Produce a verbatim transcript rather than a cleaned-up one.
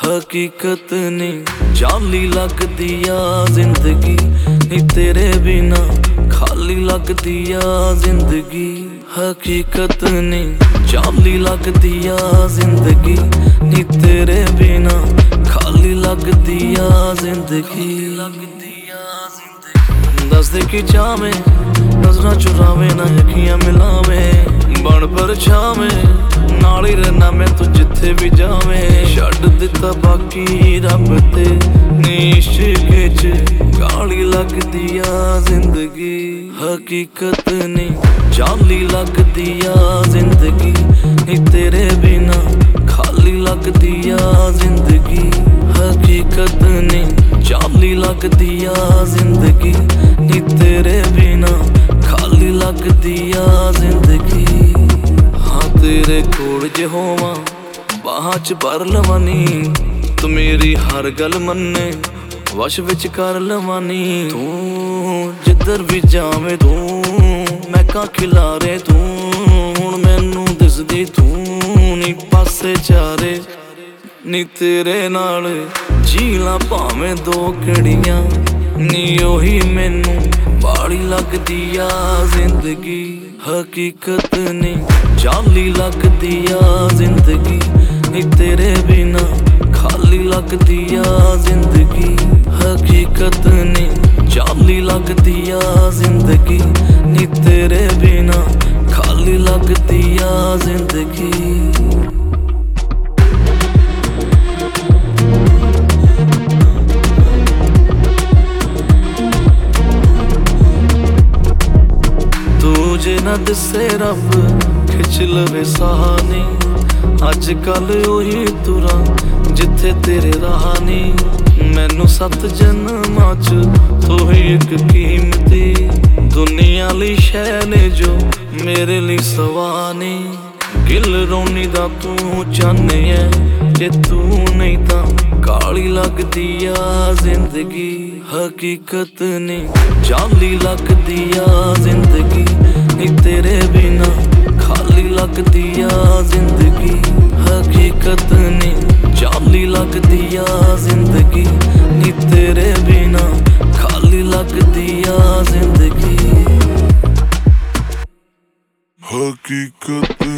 हकीकत नहीं जाली लगदी आ जिंदगी नी तेरे बिना खाली लगदी आ जिंदगी। हकीकत नहीं जाली लगदी आ जिंदगी नी तेरे बिना खाली लगदी आ जिंदगी। दस दे की चावे नजरा चुरावे ना अखियां मिलावे बन पर छावे नाल ही रहना मैं तू जिथे भी जावे। छड्ड दिता बाकी रब ते इश्क च काली लगदी आ जिंदगी। हकीकत नहीं जाली लगदी आ जिंदगी नी तेरे बिना खाली लगदी आ जिंदगी। हकीकत नहीं जाली लगदी आ जिंदगी नी तेरे बिना खाली लगदी आ जिंदगी। हाँ तेरे कोल जे होवां बाहां च भर लवां नी तू मेरी हर गल मन्ने वश विच कर लवां नी। तू जिधर भी जावे तू महकां खिलारे तू हुण मैनू दिसदी तू नी पासे चारे नी तेरे नाल जीला भावें दो घड़ियां नी ओही मैनू बाड़ी लगदी आ जिंदगी। हकीकत नहीं जाली लगदी आ जिंदगी नी तेरे बिना खाली लगदी आ जिंदगी। हकीकत नहीं जाली लगदी आ जिंदगी नी तेरे बिना खाली लगदी आ जिंदगी। जे ना दिसे रब खिच लवे सहानी अज कल उही तुरा जिथे तेरे रहानी। मैनू सत जन्मां च तू ही एक कीमती दुनिया ली शै ने जो मेरे लिए सवानी। गिल रोनी दा तू चाहने है जे तू नहीं तां काली लगदी आ जिंदगी। हकीकत नहीं जाली लगदी आ जिंदगी नी तेरे बिना खाली लगदी आ जिंदगी। हकीकत नहीं जाली लगदी आ जिंदगी नी तेरे बिना खाली लगदी आ जिंदगी। हकीकत